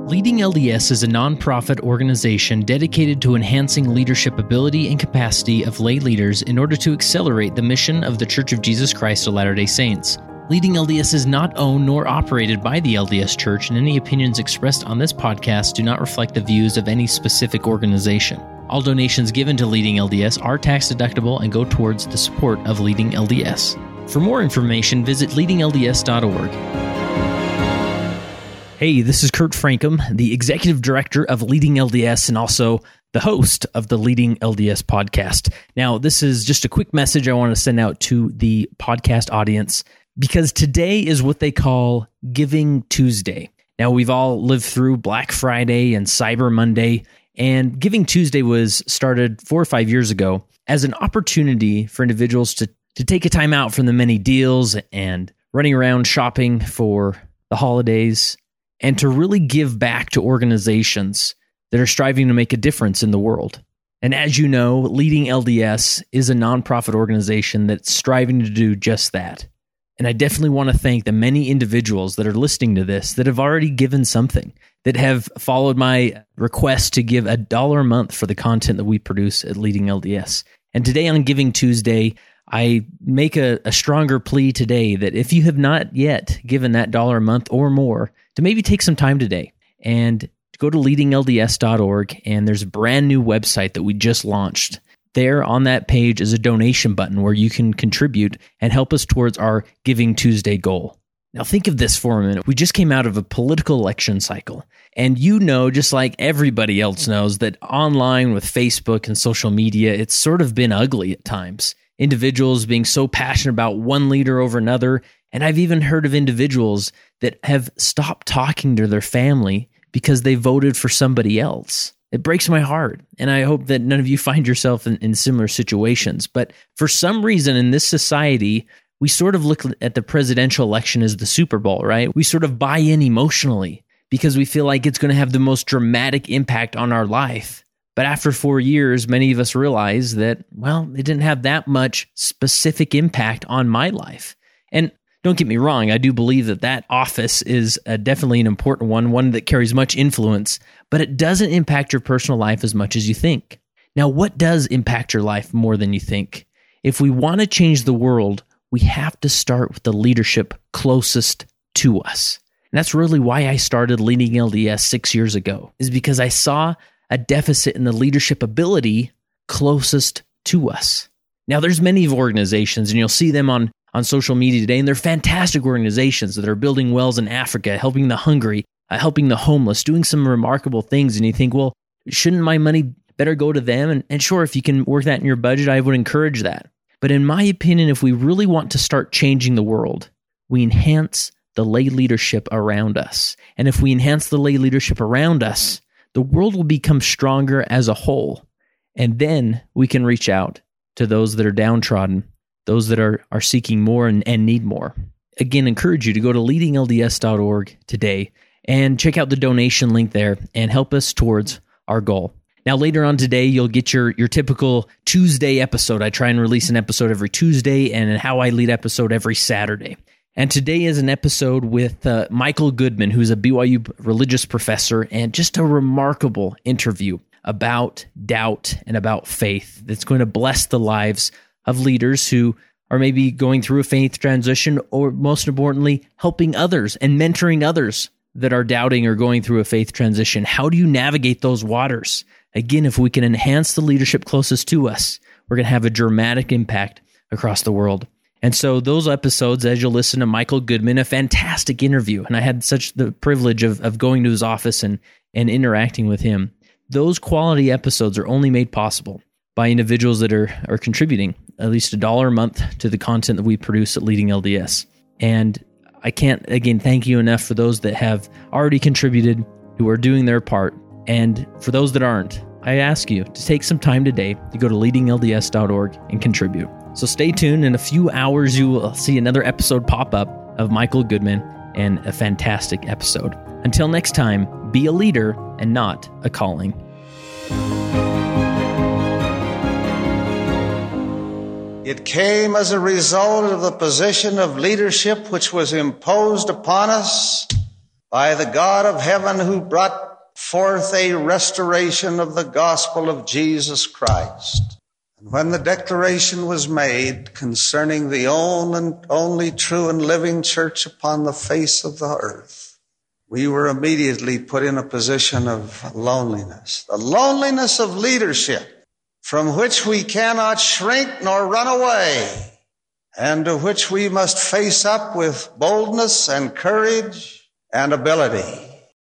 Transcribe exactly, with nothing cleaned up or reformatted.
Leading L D S is a nonprofit organization dedicated to enhancing leadership ability and capacity of lay leaders in order to accelerate the mission of The Church of Jesus Christ of Latter-day Saints. Leading L D S is not owned nor operated by the L D S Church, and any opinions expressed on this podcast do not reflect the views of any specific organization. All donations given to Leading L D S are tax deductible and go towards the support of Leading L D S. For more information, visit leading L D S dot org. Hey, this is Kurt Frankum, the Executive Director of Leading L D S and also the host of the Leading L D S podcast. Now, this is just a quick message I want to send out to the podcast audience because today is what they call Giving Tuesday. Now, we've all lived through Black Friday and Cyber Monday, and Giving Tuesday was started four or five years ago as an opportunity for individuals to, to take a time out from the many deals and running around shopping for the holidays, and to really give back to organizations that are striving to make a difference in the world. And as you know, Leading L D S is a nonprofit organization that's striving to do just that. And I definitely want to thank the many individuals that are listening to this that have already given something, that have followed my request to give a dollar a month for the content that we produce at Leading L D S. And today on Giving Tuesday, I make a, a stronger plea today that if you have not yet given that dollar a month or more, to maybe take some time today and go to leading L D S dot org, and there's a brand new website that we just launched. There on that page is a donation button where you can contribute and help us towards our Giving Tuesday goal. Now think of this for a minute. We just came out of a political election cycle, and you know, just like everybody else knows, that online with Facebook and social media, it's sort of been ugly at times. Individuals being so passionate about one leader over another. And I've even heard of individuals that have stopped talking to their family because they voted for somebody else. It breaks my heart. And I hope that none of you find yourself in, in similar situations. But for some reason in this society, we sort of look at the presidential election as the Super Bowl, right? We sort of buy in emotionally because we feel like it's going to have the most dramatic impact on our life. But after four years, many of us realize that, well, it didn't have that much specific impact on my life. And don't get me wrong, I do believe that that office is uh, definitely an important one, one that carries much influence, but it doesn't impact your personal life as much as you think. Now, what does impact your life more than you think? If we want to change the world, we have to start with the leadership closest to us. And that's really why I started Leading L D S six years ago, is because I saw a deficit in the leadership ability closest to us. Now, there's many organizations, and you'll see them on on social media today, and they're fantastic organizations that are building wells in Africa, helping the hungry, uh, helping the homeless, doing some remarkable things. And you think, well, shouldn't my money better go to them? And, and sure, if you can work that in your budget, I would encourage that. But in my opinion, if we really want to start changing the world, we enhance the lay leadership around us. And if we enhance the lay leadership around us, the world will become stronger as a whole. And then we can reach out to those that are downtrodden, those that are, are seeking more and, and need more. Again, encourage you to go to leading L D S dot org today and check out the donation link there and help us towards our goal. Now, later on today, you'll get your, your typical Tuesday episode. I try and release an episode every Tuesday and a How I Lead episode every Saturday. And today is an episode with uh, Michael Goodman, who's a B Y U religious professor, and just a remarkable interview about doubt and about faith that's going to bless the lives of leaders who are maybe going through a faith transition, or most importantly, helping others and mentoring others that are doubting or going through a faith transition. How do you navigate those waters? Again, if we can enhance the leadership closest to us, we're going to have a dramatic impact across the world. And so those episodes, as you'll listen to Michael Goodman, a fantastic interview, and I had such the privilege of, of going to his office and, and interacting with him. Those quality episodes are only made possible by individuals that are, are contributing at least a dollar a month to the content that we produce at Leading L D S. And I can't, again, thank you enough for those that have already contributed, who are doing their part. And for those that aren't, I ask you to take some time today to go to leading L D S dot org and contribute. So stay tuned. In a few hours, you will see another episode pop up of Michael Goodman, and a fantastic episode. Until next time, be a leader and not a calling. It came as a result of the position of leadership which was imposed upon us by the God of heaven who brought forth a restoration of the gospel of Jesus Christ. And when the declaration was made concerning the only true and living church upon the face of the earth, we were immediately put in a position of loneliness, the loneliness of leadership, from which we cannot shrink nor run away, and to which we must face up with boldness and courage and ability.